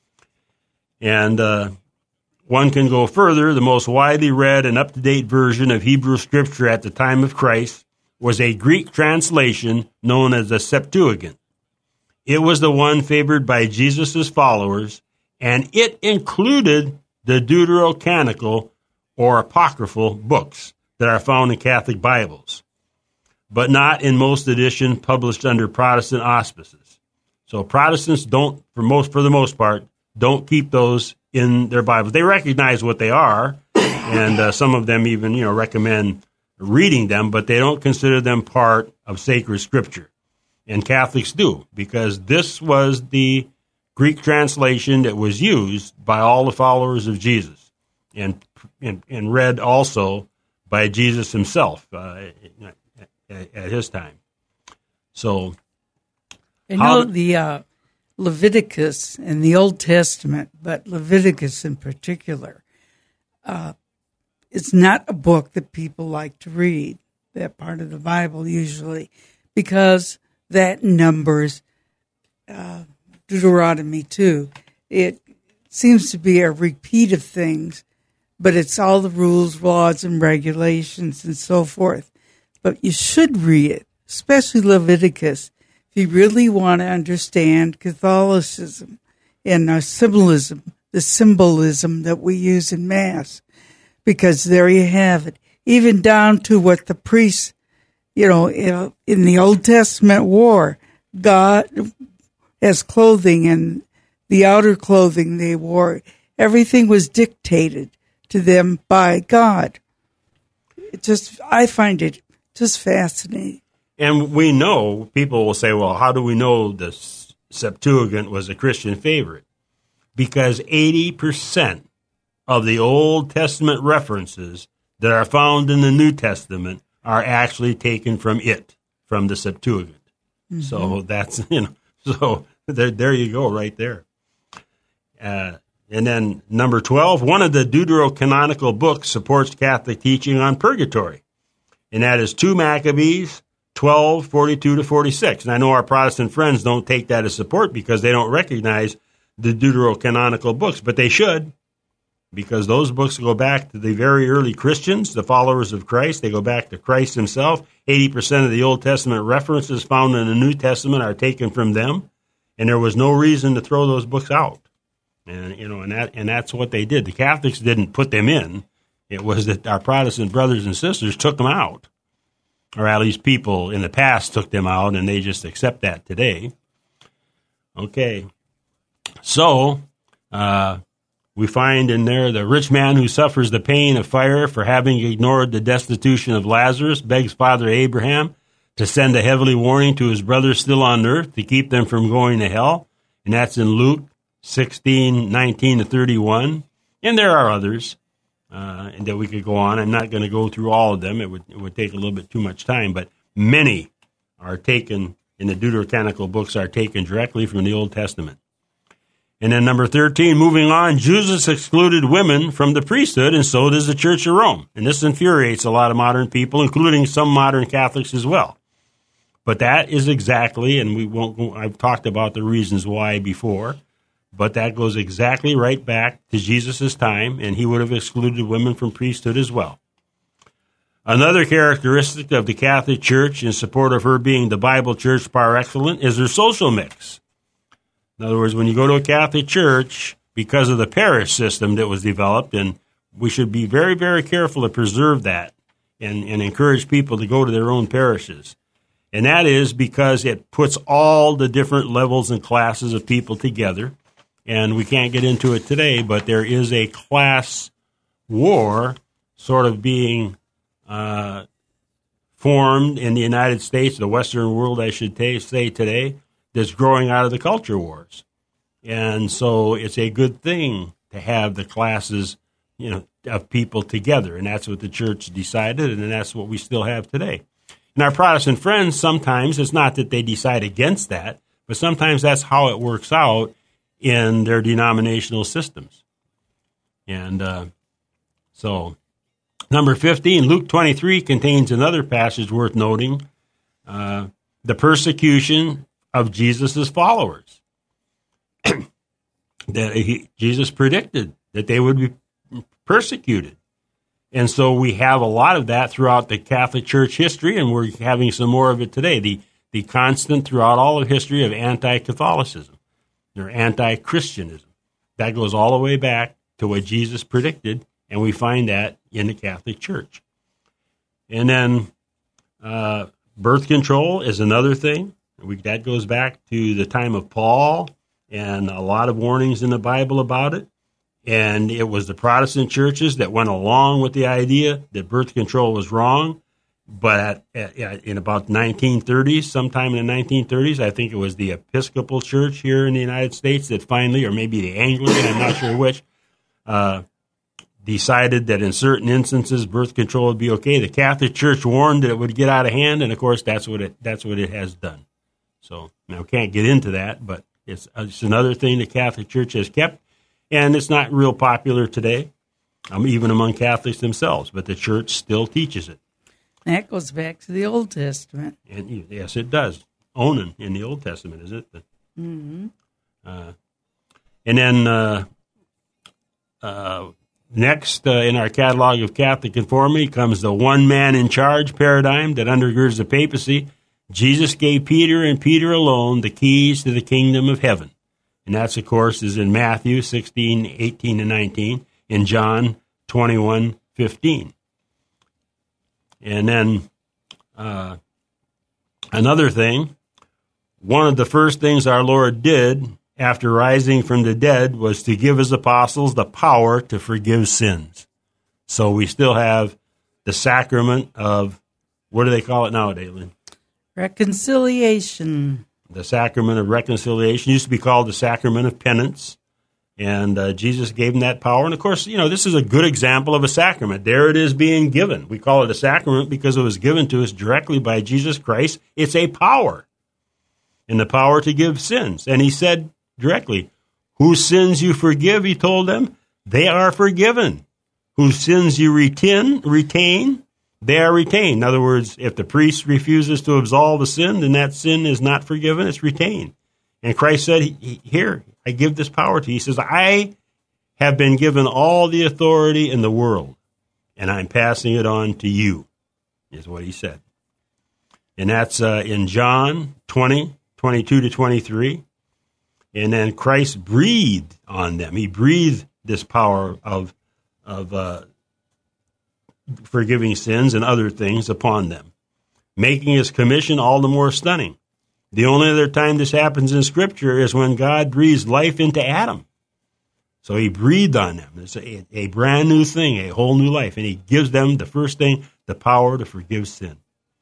And uh, one can go further. The most widely read and up-to-date version of Hebrew Scripture at the time of Christ was a Greek translation known as the Septuagint. It was the one favored by Jesus' followers, and it included the Deuterocanonical or apocryphal books that are found in Catholic Bibles, but not in most editions published under Protestant auspices. So Protestants don't, for most, for the most part, don't keep those in their Bibles. They recognize what they are, and uh, some of them even, you know, recommend reading them, but they don't consider them part of sacred Scripture. And Catholics do, because this was the Greek translation that was used by all the followers of Jesus, and and, and read also by Jesus himself uh, at, at his time. So, I know the uh, Leviticus in the Old Testament, but Leviticus in particular, uh, it's not a book that people like to read, that part of the Bible usually, because that numbers uh, Deuteronomy too. It seems to be a repeat of things, but it's all the rules, laws, and regulations and so forth. But you should read it, especially Leviticus, if you really want to understand Catholicism and our symbolism, the symbolism that we use in Mass, because there you have it, even down to what the priests, you know, in the Old Testament wore, God as clothing and the outer clothing they wore, everything was dictated to them by God. It just, I find it just fascinating. And we know, people will say, well, how do we know the Septuagint was a Christian favorite? Because eighty percent of the Old Testament references that are found in the New Testament are actually taken from it, from the Septuagint. Mm-hmm. So that's, you know, so there, there you go right there. Uh, and then number twelve, one of the Deuterocanonical books supports Catholic teaching on purgatory, and that is two Maccabees, twelve, forty-two to forty-six. And I know our Protestant friends don't take that as support because they don't recognize the Deuterocanonical books, but they should, because those books go back to the very early Christians, the followers of Christ. They go back to Christ himself. eighty percent of the Old Testament references found in the New Testament are taken from them, and there was no reason to throw those books out. And, you know, and that, and that's what they did. The Catholics didn't put them in. It was that our Protestant brothers and sisters took them out, or at least people in the past took them out, and they just accept that today. Okay. So, uh, we find in there the rich man who suffers the pain of fire for having ignored the destitution of Lazarus begs Father Abraham to send a heavenly warning to his brothers still on earth to keep them from going to hell. And that's in Luke sixteen, nineteen to thirty-one. And there are others uh, and that we could go on. I'm not going to go through all of them. It would it would take a little bit too much time. But many are taken in the Deuterocanonical books are taken directly from the Old Testament. And then number thirteen, moving on, Jesus excluded women from the priesthood, and so does the Church of Rome. And this infuriates a lot of modern people, including some modern Catholics as well. But that is exactly, and we won't go, I've talked about the reasons why before, but that goes exactly right back to Jesus' time, and he would have excluded women from priesthood as well. Another characteristic of the Catholic Church, in support of her being the Bible Church par excellence, is her social mix. In other words, when you go to a Catholic church, because of the parish system that was developed, and we should be very, very careful to preserve that and, and encourage people to go to their own parishes. And that is because it puts all the different levels and classes of people together. And we can't get into it today, but there is a class war sort of being uh, formed in the United States, the Western world, I should t- say today, that's growing out of the culture wars. And so it's a good thing to have the classes, you know, of people together. And that's what the church decided, and that's what we still have today. And our Protestant friends, sometimes it's not that they decide against that, but sometimes that's how it works out in their denominational systems. And uh, so number fifteen, Luke twenty-three contains another passage worth noting, uh, the persecution of Jesus' followers. that he, Jesus predicted that they would be persecuted. And so we have a lot of that throughout the Catholic Church history, and we're having some more of it today. The, the constant throughout all of history of anti-Catholicism or anti-Christianism. That goes all the way back to what Jesus predicted, and we find that in the Catholic Church. And then uh, birth control is another thing. We, that goes back to the time of Paul and a lot of warnings in the Bible about it. And it was the Protestant churches that went along with the idea that birth control was wrong. But at, at, in about nineteen thirties, sometime in the nineteen thirties, I think it was the Episcopal Church here in the United States that finally, or maybe the Anglican, I'm not sure which, uh, decided that in certain instances birth control would be okay. The Catholic Church warned that it would get out of hand, and of course that's what it that's what it has done. So now we can't get into that, but it's it's another thing the Catholic Church has kept, and it's not real popular today, um, even among Catholics themselves. But the Church still teaches it. That goes back to the Old Testament. And yes, it does. Onan in the Old Testament, is it? Mm-hmm. Uh, and then uh, uh, next uh, in our catalog of Catholic conformity comes the one man in charge paradigm that undergirds the papacy. Jesus gave Peter and Peter alone the keys to the kingdom of heaven. And that's, of course, is in Matthew sixteen, eighteen, and nineteen, in John twenty-one, fifteen. And then uh, another thing, one of the first things our Lord did after rising from the dead was to give his apostles the power to forgive sins. So we still have the sacrament of, what do they call it nowadays, Lynn? Reconciliation. The sacrament of reconciliation used to be called the sacrament of penance. And uh, Jesus gave them that power. And, of course, you know, this is a good example of a sacrament. There it is being given. We call it a sacrament because it was given to us directly by Jesus Christ. It's a power, and the power to give sins. And he said directly, whose sins you forgive, he told them, they are forgiven. Whose sins you retain, retain, they are retained. In other words, if the priest refuses to absolve a sin, then that sin is not forgiven, it's retained. And Christ said, here, I give this power to you. He says, I have been given all the authority in the world, and I'm passing it on to you, is what he said. And that's uh, in John twenty, twenty-two to twenty-three. And then Christ breathed on them. He breathed this power of, of uh, forgiving sins and other things upon them, making his commission all the more stunning. The only other time this happens in Scripture is when God breathes life into Adam. So he breathed on them. It's a, a brand new thing, a whole new life. And he gives them, the first thing, the power to forgive sin.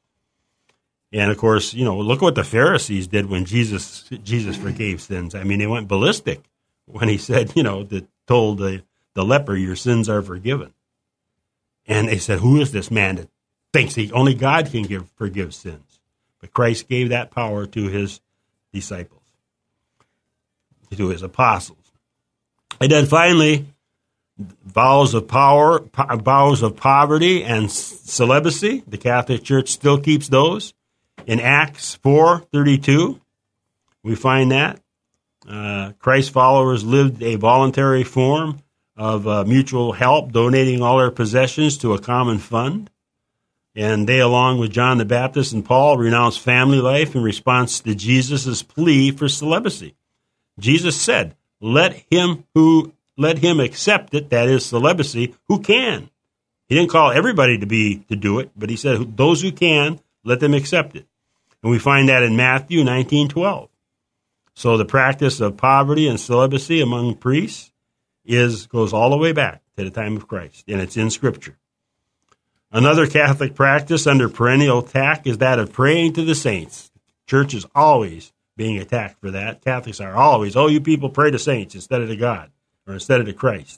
And, of course, you know, look what the Pharisees did when Jesus Jesus forgave sins. I mean, they went ballistic when he said, you know, that told the, the leper, your sins are forgiven. And they said, who is this man that thinks he only God can give, forgive sins. But Christ gave that power to his disciples, to his apostles. And then finally, vows of power, po- vows of poverty and celibacy. The Catholic Church still keeps those. In Acts four thirty-two, we find that. Uh, Christ followers lived a voluntary form of uh, mutual help, donating all their possessions to a common fund. And they, along with John the Baptist and Paul, renounced family life in response to Jesus' plea for celibacy. Jesus said, let him who let him accept it, that is celibacy, who can. He didn't call everybody to be to do it, but he said, those who can, let them accept it. And we find that in Matthew nineteen twelve. So the practice of poverty and celibacy among priests is goes all the way back to the time of Christ, and it's in Scripture. Another Catholic practice under perennial attack is that of praying to the saints. Church is always being attacked for that. Catholics are always, oh, you people pray to saints instead of to God, or instead of to Christ.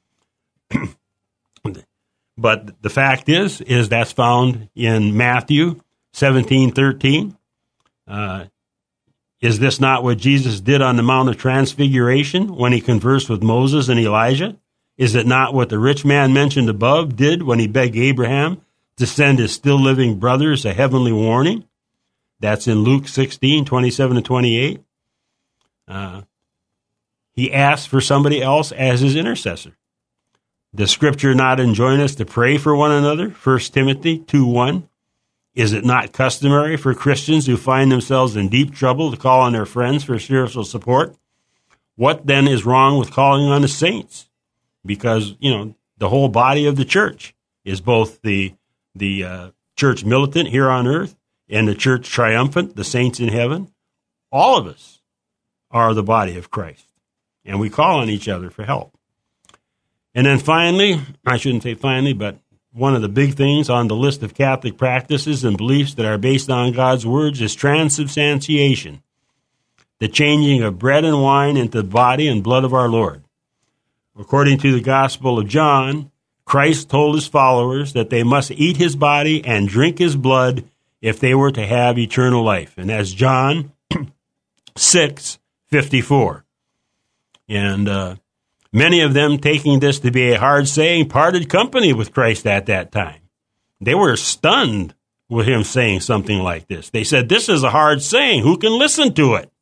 But the fact is, is that's found in Matthew seventeen thirteen. Uh, Is this not what Jesus did on the Mount of Transfiguration when he conversed with Moses and Elijah? Is it not what the rich man mentioned above did when he begged Abraham to send his still living brothers a heavenly warning? That's in Luke sixteen, twenty-seven to twenty-eight. Uh, he asked for somebody else as his intercessor. Does Scripture not enjoin us to pray for one another? First Timothy two one. Is it not customary for Christians who find themselves in deep trouble to call on their friends for spiritual support? What then is wrong with calling on the saints? Because, you know, the whole body of the church is both the the uh, church militant here on earth and the church triumphant, the saints in heaven. All of us are the body of Christ, and we call on each other for help. And then finally, I shouldn't say finally, but one of the big things on the list of Catholic practices and beliefs that are based on God's words is transubstantiation, the changing of bread and wine into the body and blood of our Lord. According to the Gospel of John, Christ told his followers that they must eat his body and drink his blood if they were to have eternal life. And that's John six fifty-four. And uh, many of them, taking this to be a hard saying, parted company with Christ at that time. They were stunned with him saying something like this. They said, this is a hard saying. Who can listen to it?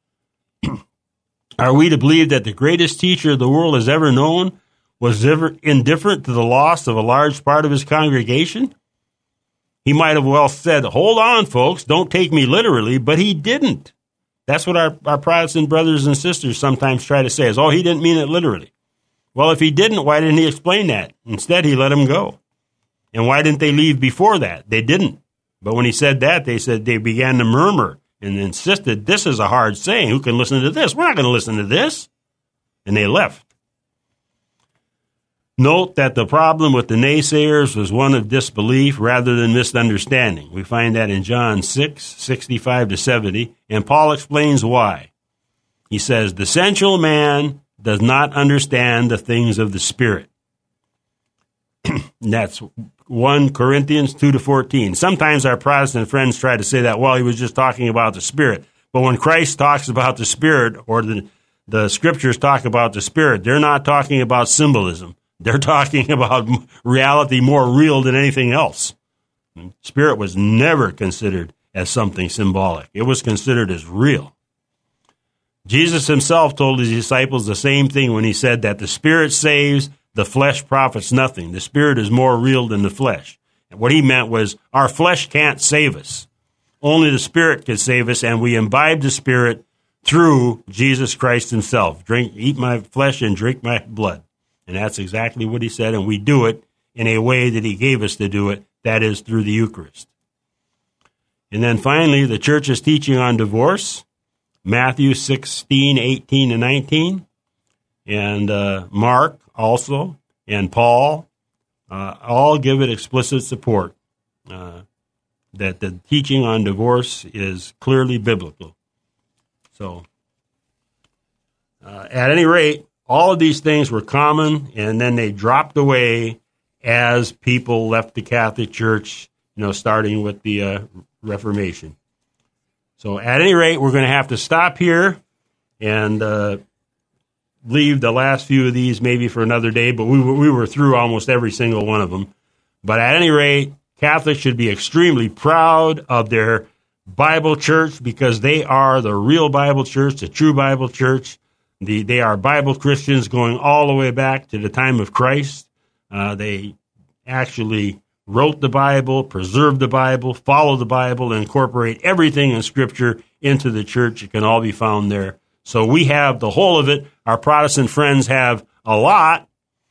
Are we to believe that the greatest teacher the world has ever known was ever indifferent to the loss of a large part of his congregation? He might have well said, hold on, folks, don't take me literally, but he didn't. That's what our, our Protestant brothers and sisters sometimes try to say is, oh, he didn't mean it literally. Well, if he didn't, why didn't he explain that? Instead, he let him go. And why didn't they leave before that? They didn't. But when he said that, they said they began to murmur and insisted, this is a hard saying. Who can listen to this? We're not going to listen to this. And they left. Note that the problem with the naysayers was one of disbelief rather than misunderstanding. We find that in John six, sixty-five to seventy, and Paul explains why. He says, the sensual man does not understand the things of the Spirit. That's First Corinthians two to fourteen. Sometimes our Protestant friends try to say that, well, he was just talking about the Spirit. But when Christ talks about the Spirit, or the, the Scriptures talk about the Spirit, they're not talking about symbolism. They're talking about reality more real than anything else. Spirit was never considered as something symbolic. It was considered as real. Jesus himself told his disciples the same thing when he said that the Spirit saves, the flesh profits nothing. The Spirit is more real than the flesh. And what he meant was our flesh can't save us. Only the Spirit can save us, and we imbibe the Spirit through Jesus Christ himself. Drink, eat my flesh and drink my blood. And that's exactly what he said, and we do it in a way that he gave us to do it, that is, through the Eucharist. And then finally, the Church's teaching on divorce, Matthew sixteen, eighteen, and nineteen, and uh, Mark also, and Paul, uh, all give it explicit support, uh, that the teaching on divorce is clearly biblical. So, uh, at any rate, all of these things were common, and then they dropped away as people left the Catholic Church you know, starting with the uh, Reformation. So at any rate, we're going to have to stop here and uh, leave the last few of these maybe for another day, but we were, we were through almost every single one of them. But at any rate, Catholics should be extremely proud of their Bible church because they are the real Bible church, the true Bible church. The, they are Bible Christians going all the way back to the time of Christ. Uh, they actually wrote the Bible, preserved the Bible, followed the Bible, and incorporate everything in Scripture into the church. It can all be found there. So we have the whole of it. Our Protestant friends have a lot,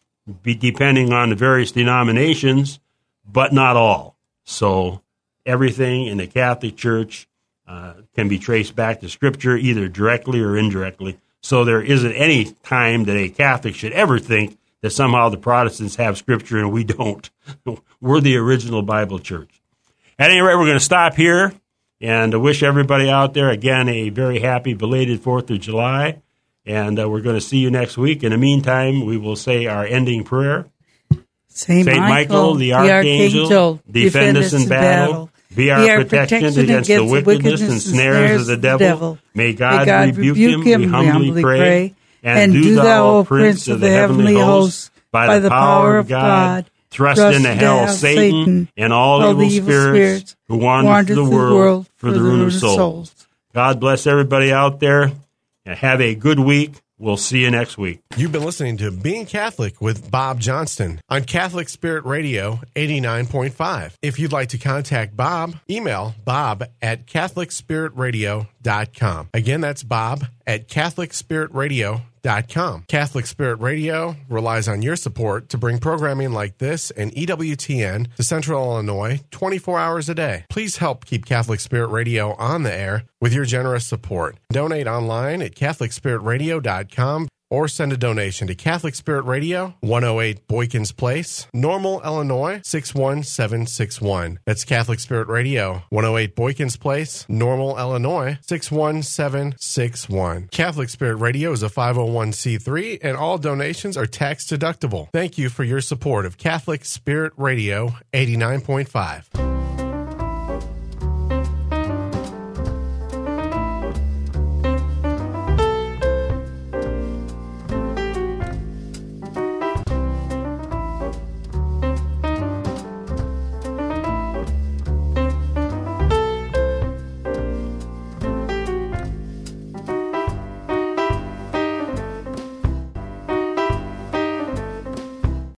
be depending on the various denominations, but not all. So everything in the Catholic Church uh, can be traced back to Scripture, either directly or indirectly. So there isn't any time that a Catholic should ever think that somehow the Protestants have Scripture and we don't. We're the original Bible church. At any rate, we're going to stop here and wish everybody out there, again, a very happy belated fourth of July. And uh, we're going to see you next week. In the meantime, we will say our ending prayer. Saint Michael, Michael, the the Archangel, Archangel, defend us in battle. Be our, Be our protection, protection against, against the wickedness and snares of the devil. devil. May God, May God rebuke, rebuke him, him, we humbly pray. pray. And, And do thou, O Prince of the heavenly hosts, by the power of God, thrust into hell Satan and all evil spirits who wander through the world for the ruin of souls. God bless everybody out there. And have a good week. We'll see you next week. You've been listening to Being Catholic with Bob Johnston on Catholic Spirit Radio eighty-nine point five. If you'd like to contact Bob, email bob at catholic spirit radio dot com. Again, that's bob at catholic spirit radio dot com. Catholic Spirit Radio relies on your support to bring programming like this and E W T N to Central Illinois twenty-four hours a day. Please help keep Catholic Spirit Radio on the air with your generous support. Donate online at catholic spirit radio dot com or send a donation to Catholic Spirit Radio, one oh eight Boykins Place, Normal, Illinois, six one seven six one. That's Catholic Spirit Radio, one oh eight Boykins Place, Normal, Illinois, six one seven six one. Catholic Spirit Radio is a five oh one c three, and all donations are tax deductible. Thank you for your support of Catholic Spirit Radio eighty-nine point five.